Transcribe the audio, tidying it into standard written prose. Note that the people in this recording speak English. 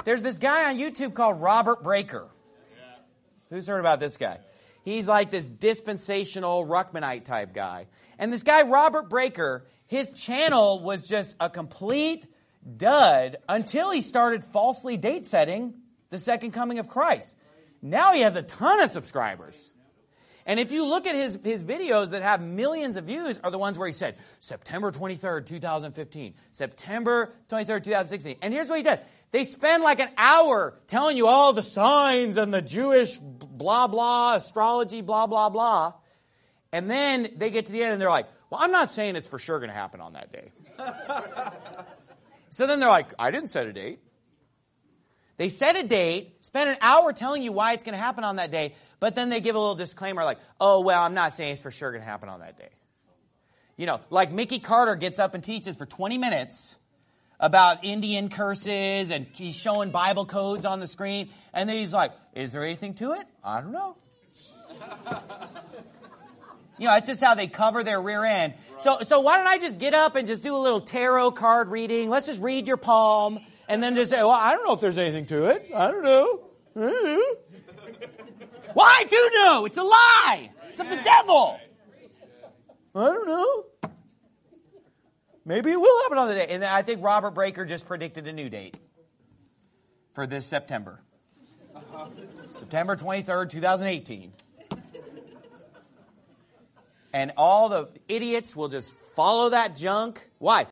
There's this guy on YouTube called Robert Breaker. Who's heard about this guy? He's like this dispensational Ruckmanite type guy. And this guy, Robert Breaker, his channel was just a complete dud until he started falsely date setting the second coming of Christ. Now he has a ton of subscribers. And if you look at his videos that have millions of views are the ones where he said, September 23rd, 2015, September 23rd, 2016. And here's what he did. They spend like an hour telling you all the signs and the Jewish blah, blah, astrology, blah, blah, blah. And then they get to the end and they're like, well, I'm not saying it's for sure going to happen on that day. So then they're like, I didn't set a date. They set a date, spend an hour telling you why it's going to happen on that day, but then they give a little disclaimer like, oh, well, I'm not saying it's for sure going to happen on that day. You know, like Mickey Carter gets up and teaches for 20 minutes about Indian curses, and he's showing Bible codes on the screen, and then he's like, is there anything to it? I don't know. You know, it's just how they cover their rear end. So why don't I just get up and just do a little tarot card reading? Let's just read your palm. And then just say, well, I don't know if there's anything to it. I don't know. Well, I do know. It's a lie. It's of the devil. I don't know. Maybe it will happen on the day. And I think Robert Breaker just predicted a new date for this September. September 23rd, 2018. And all the idiots will just follow that junk. Why?